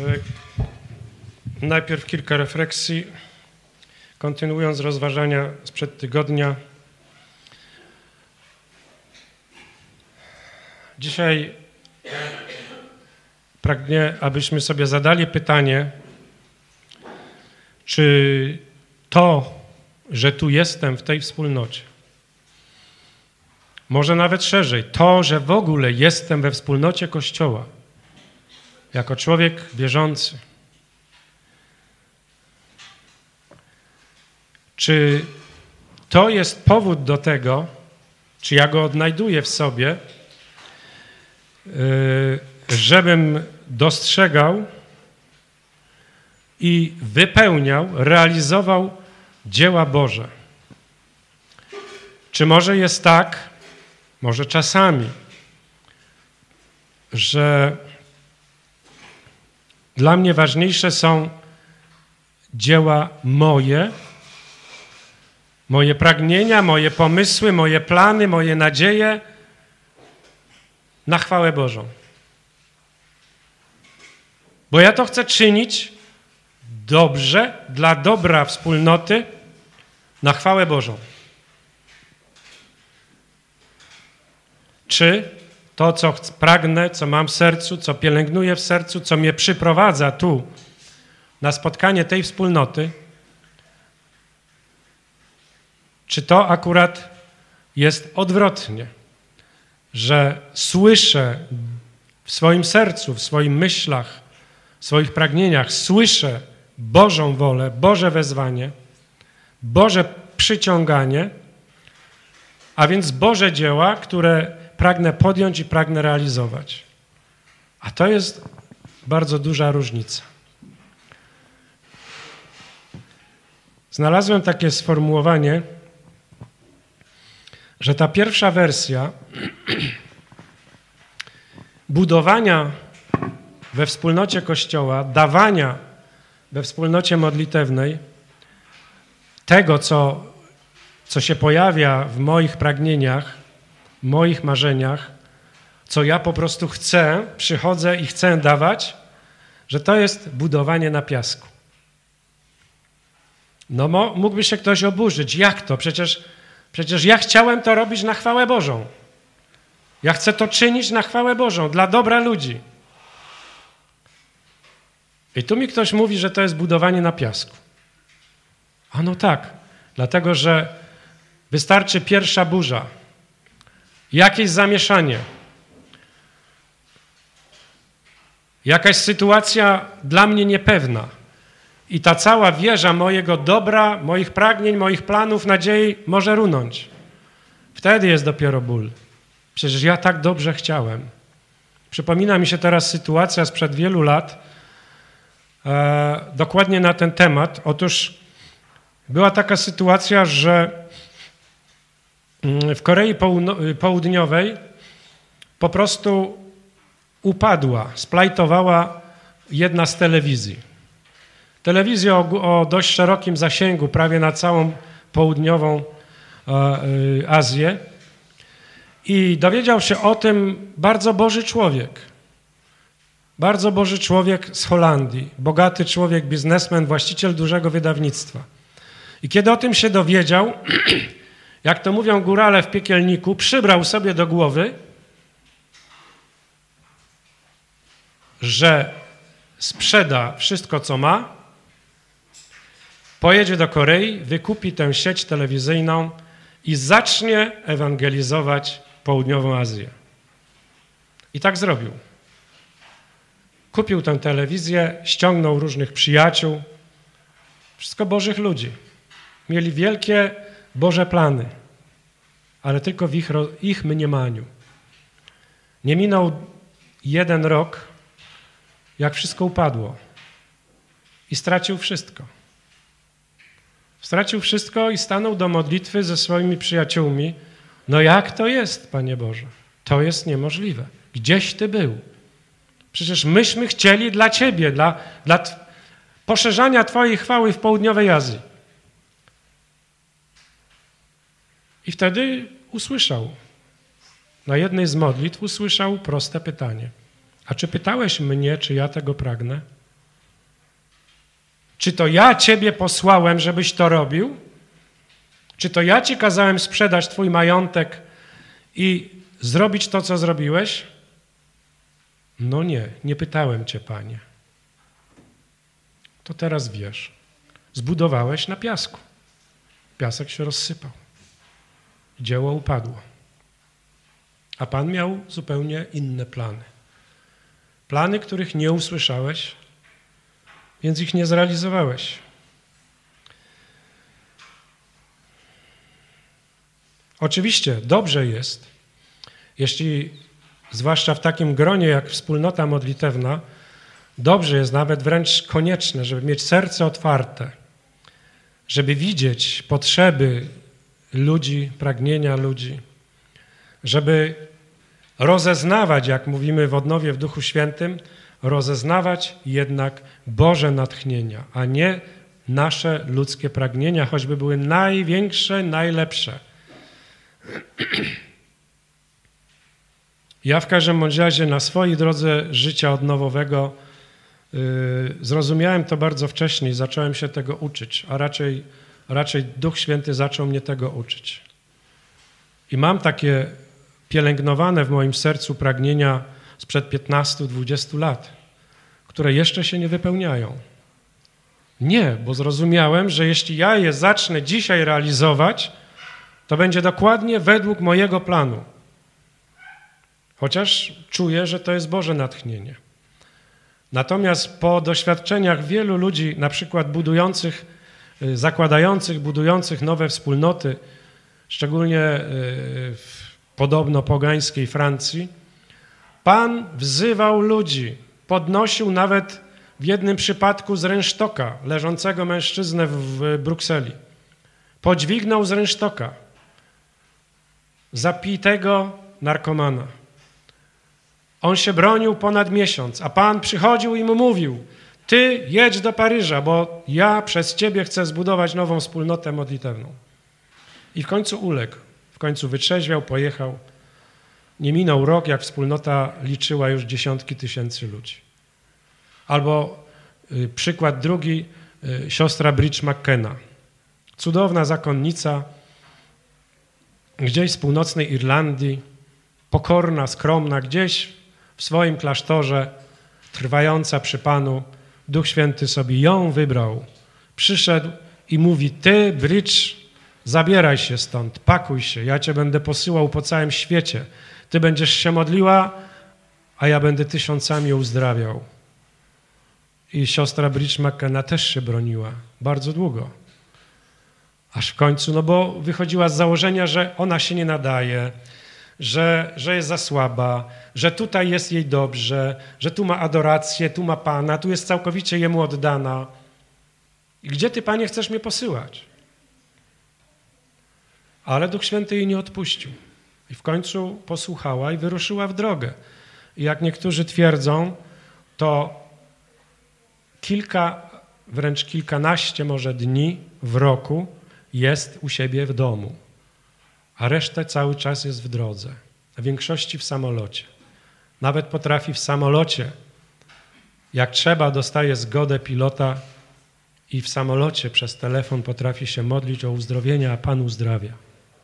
Najpierw kilka refleksji, kontynuując rozważania sprzed tygodnia. Dzisiaj pragnę, abyśmy sobie zadali pytanie, czy to, że tu jestem w tej wspólnocie, może nawet szerzej, to, że w ogóle jestem we wspólnocie Kościoła, jako człowiek wierzący, czy to jest powód do tego, czy ja go odnajduję w sobie, żebym dostrzegał i wypełniał, realizował dzieła Boże. Czy może jest tak, może czasami, że dla mnie ważniejsze są dzieła moje pragnienia, moje pomysły, moje plany, moje nadzieje na chwałę Bożą. Bo ja to chcę czynić dobrze, dla dobra wspólnoty, na chwałę Bożą. Czy to, co pragnę, co mam w sercu, co pielęgnuję w sercu, co mnie przyprowadza tu na spotkanie tej wspólnoty, czy to akurat jest odwrotnie, że słyszę w swoim sercu, w swoich myślach, w swoich pragnieniach, słyszę Bożą wolę, Boże wezwanie, Boże przyciąganie, a więc Boże dzieła, które pragnę podjąć i pragnę realizować. A to jest bardzo duża różnica. Znalazłem takie sformułowanie, że ta pierwsza wersja budowania we wspólnocie Kościoła, dawania we wspólnocie modlitewnej tego, co się pojawia w moich pragnieniach, w moich marzeniach, co ja po prostu chcę, przychodzę i chcę dawać, że to jest budowanie na piasku. No mógłby się ktoś oburzyć. Jak to? Przecież ja chciałem to robić na chwałę Bożą. Ja chcę to czynić na chwałę Bożą, dla dobra ludzi. I tu mi ktoś mówi, że to jest budowanie na piasku. A no tak, dlatego że wystarczy pierwsza burza, jakieś zamieszanie, jakaś sytuacja dla mnie niepewna i ta cała wieża mojego dobra, moich pragnień, moich planów, nadziei może runąć. Wtedy jest dopiero ból. Przecież ja tak dobrze chciałem. Przypomina mi się teraz sytuacja sprzed wielu lat, dokładnie na ten temat. Otóż była taka sytuacja, że w Korei Południowej po prostu upadła, splajtowała jedna z telewizji. Telewizja o dość szerokim zasięgu, prawie na całą południową Azję. I dowiedział się o tym bardzo Boży człowiek z Holandii, bogaty człowiek, biznesmen, właściciel dużego wydawnictwa. I kiedy o tym się dowiedział, jak to mówią górale w piekielniku, przybrał sobie do głowy, że sprzeda wszystko, co ma, pojedzie do Korei, wykupi tę sieć telewizyjną i zacznie ewangelizować południową Azję. I tak zrobił. Kupił tę telewizję, ściągnął różnych przyjaciół, wszystko Bożych ludzi. Mieli wielkie Boże plany, ale tylko w ich mniemaniu. Nie minął 1 rok, jak wszystko upadło i stracił wszystko. Stracił wszystko i stanął do modlitwy ze swoimi przyjaciółmi. No jak to jest, Panie Boże? To jest niemożliwe. Gdzieś Ty był? Przecież myśmy chcieli dla Ciebie, dla poszerzania Twojej chwały w południowej Azji. I wtedy usłyszał, na jednej z modlitw usłyszał proste pytanie. A czy pytałeś mnie, czy ja tego pragnę? Czy to ja ciebie posłałem, żebyś to robił? Czy to ja ci kazałem sprzedać twój majątek i zrobić to, co zrobiłeś? No nie pytałem cię, Panie. To teraz wiesz. Zbudowałeś na piasku. Piasek się rozsypał. Dzieło upadło. A Pan miał zupełnie inne plany. Plany, których nie usłyszałeś, więc ich nie zrealizowałeś. Oczywiście dobrze jest, jeśli, zwłaszcza w takim gronie jak wspólnota modlitewna, dobrze jest, nawet wręcz konieczne, żeby mieć serce otwarte, żeby widzieć potrzeby ludzi, pragnienia ludzi, żeby rozeznawać, jak mówimy w odnowie w Duchu Świętym, rozeznawać jednak Boże natchnienia, a nie nasze ludzkie pragnienia, choćby były największe, najlepsze. Ja w każdym razie na swojej drodze życia odnowowego zrozumiałem to bardzo wcześnie i zacząłem się tego uczyć, a raczej Duch Święty zaczął mnie tego uczyć. I mam takie pielęgnowane w moim sercu pragnienia sprzed 15-20 lat, które jeszcze się nie wypełniają. Nie, bo zrozumiałem, że jeśli ja je zacznę dzisiaj realizować, to będzie dokładnie według mojego planu. Chociaż czuję, że to jest Boże natchnienie. Natomiast po doświadczeniach wielu ludzi, na przykład budujących nowe wspólnoty, szczególnie w podobno pogańskiej Francji, Pan wzywał ludzi, podnosił nawet w jednym przypadku z rynsztoka leżącego mężczyznę w Brukseli. Podźwignął z rynsztoka zapitego narkomana. On się bronił ponad miesiąc, a Pan przychodził i mu mówił: ty jedź do Paryża, bo ja przez ciebie chcę zbudować nową wspólnotę modlitewną. I w końcu uległ, w końcu wytrzeźwiał, pojechał. Nie minął rok, jak wspólnota liczyła już dziesiątki tysięcy ludzi. Albo przykład drugi, siostra Bridge McKenna. Cudowna zakonnica, gdzieś z północnej Irlandii, pokorna, skromna, gdzieś w swoim klasztorze, trwająca przy Panu. Duch Święty sobie ją wybrał. Przyszedł i mówi: ty, Bridge, zabieraj się stąd, pakuj się, ja cię będę posyłał po całym świecie. Ty będziesz się modliła, a ja będę tysiącami uzdrawiał. I siostra Bridge McKenna też się broniła bardzo długo. Aż w końcu, no bo wychodziła z założenia, że ona się nie nadaje, że jest za słaba, że tutaj jest jej dobrze, że tu ma adorację, tu ma Pana, tu jest całkowicie Jemu oddana. I gdzie Ty, Panie, chcesz mnie posyłać? Ale Duch Święty jej nie odpuścił. I w końcu posłuchała i wyruszyła w drogę. I jak niektórzy twierdzą, to wręcz kilkanaście może dni w roku jest u siebie w domu, a resztę cały czas jest w drodze, w większości w samolocie. Nawet potrafi w samolocie, jak trzeba, dostaje zgodę pilota i w samolocie przez telefon potrafi się modlić o uzdrowienie, a Pan uzdrawia.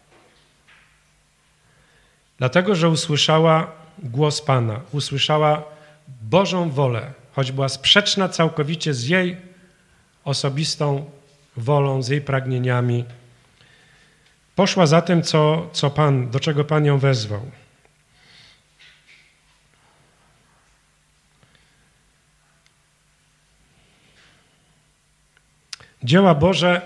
Dlatego, że usłyszała głos Pana, usłyszała Bożą wolę, choć była sprzeczna całkowicie z jej osobistą wolą, z jej pragnieniami. Poszła za tym, do czego Pan ją wezwał. Dzieła Boże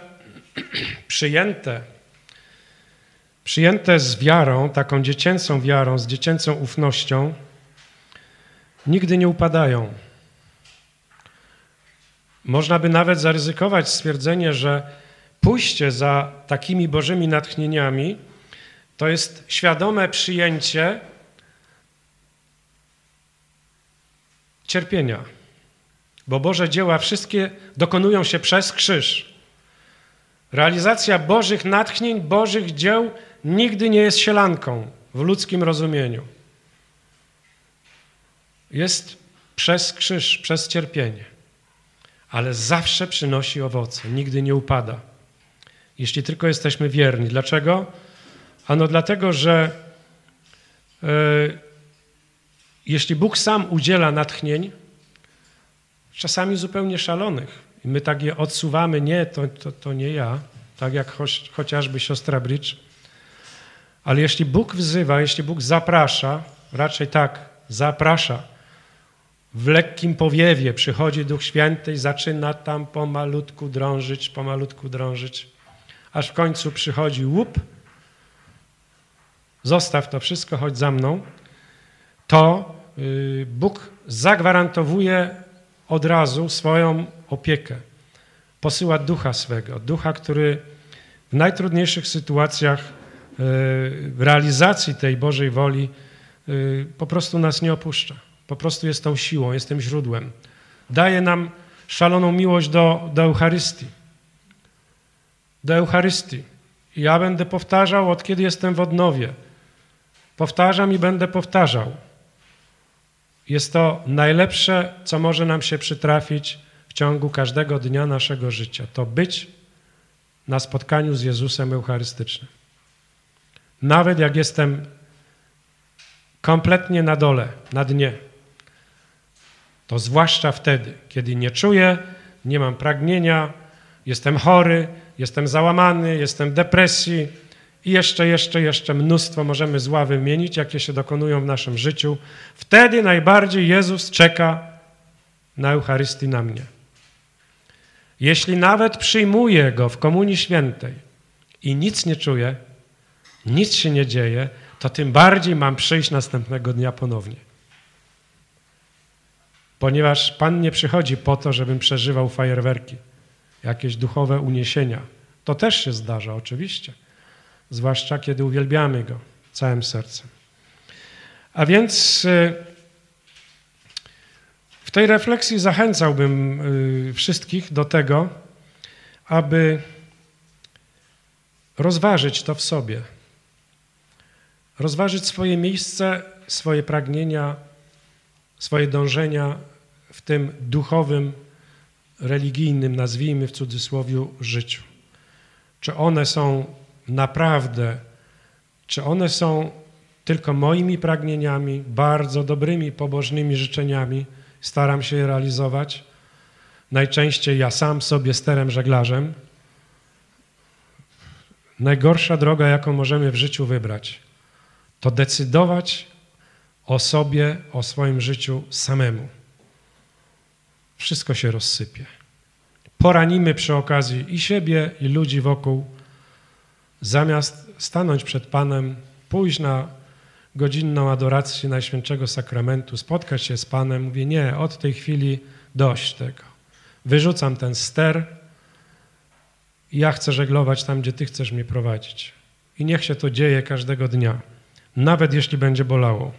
przyjęte z wiarą, taką dziecięcą wiarą, z dziecięcą ufnością, nigdy nie upadają. Można by nawet zaryzykować stwierdzenie, że pójście za takimi Bożymi natchnieniami to jest świadome przyjęcie cierpienia, bo Boże dzieła wszystkie dokonują się przez krzyż. Realizacja Bożych natchnień, Bożych dzieł nigdy nie jest sielanką w ludzkim rozumieniu. Jest przez krzyż, przez cierpienie. ale zawsze przynosi owoce, nigdy nie upada. Jeśli tylko jesteśmy wierni. Dlaczego? Ano dlatego, że jeśli Bóg sam udziela natchnień, czasami zupełnie szalonych, i my tak je odsuwamy, nie, to nie ja, tak jak chociażby siostra Bridge, ale jeśli Bóg wzywa, jeśli Bóg zaprasza, raczej tak, zaprasza, w lekkim powiewie przychodzi Duch Święty i zaczyna tam pomalutku drążyć, aż w końcu przychodzi łup, zostaw to wszystko, chodź za mną, to Bóg zagwarantowuje od razu swoją opiekę. Posyła Ducha swego, Ducha, który w najtrudniejszych sytuacjach realizacji tej Bożej woli po prostu nas nie opuszcza. Po prostu jest tą siłą, jest tym źródłem. Daje nam szaloną miłość do Eucharystii. Do Eucharystii. I ja będę powtarzał, od kiedy jestem w odnowie. Powtarzam i będę powtarzał. Jest to najlepsze, co może nam się przytrafić w ciągu każdego dnia naszego życia. To być na spotkaniu z Jezusem Eucharystycznym. Nawet jak jestem kompletnie na dole, na dnie, to zwłaszcza wtedy, kiedy nie czuję, nie mam pragnienia, jestem chory, jestem załamany, jestem w depresji i jeszcze mnóstwo możemy zła wymienić, jakie się dokonują w naszym życiu. Wtedy najbardziej Jezus czeka na Eucharystii na mnie. Jeśli nawet przyjmuję Go w Komunii Świętej i nic nie czuję, nic się nie dzieje, to tym bardziej mam przyjść następnego dnia ponownie. Ponieważ Pan nie przychodzi po to, żebym przeżywał fajerwerki, jakieś duchowe uniesienia. To też się zdarza, oczywiście. Zwłaszcza, kiedy uwielbiamy Go całym sercem. A więc w tej refleksji zachęcałbym wszystkich do tego, aby rozważyć to w sobie. Rozważyć swoje miejsce, swoje pragnienia, swoje dążenia w tym duchowym, religijnym, nazwijmy w cudzysłowie, życiu. Czy one są naprawdę, czy one są tylko moimi pragnieniami, bardzo dobrymi, pobożnymi życzeniami, staram się je realizować. Najczęściej ja sam sobie sterem żeglarzem. Najgorsza droga, jaką możemy w życiu wybrać, to decydować o sobie, o swoim życiu samemu. Wszystko się rozsypie. Poranimy przy okazji i siebie, i ludzi wokół. Zamiast stanąć przed Panem, pójść na godzinną adorację Najświętszego Sakramentu, spotkać się z Panem, mówię, nie, od tej chwili dość tego. Wyrzucam ten ster i ja chcę żeglować tam, gdzie Ty chcesz mnie prowadzić. I niech się to dzieje każdego dnia, nawet jeśli będzie bolało.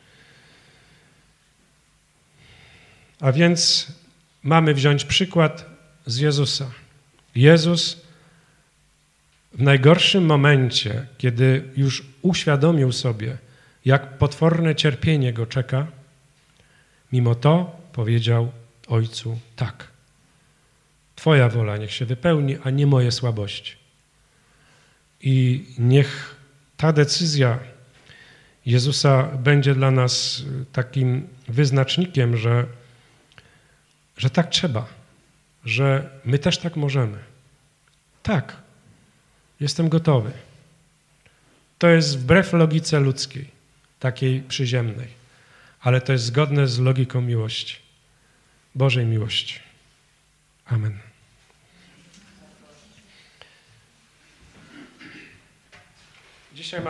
A więc mamy wziąć przykład z Jezusa. Jezus w najgorszym momencie, kiedy już uświadomił sobie, jak potworne cierpienie go czeka, mimo to powiedział Ojcu tak. Twoja wola niech się wypełni, a nie moje słabości. I niech ta decyzja Jezusa będzie dla nas takim wyznacznikiem, że tak trzeba, że my też tak możemy. Tak, jestem gotowy. To jest wbrew logice ludzkiej, takiej przyziemnej, ale to jest zgodne z logiką miłości, Bożej miłości. Amen. Dzisiaj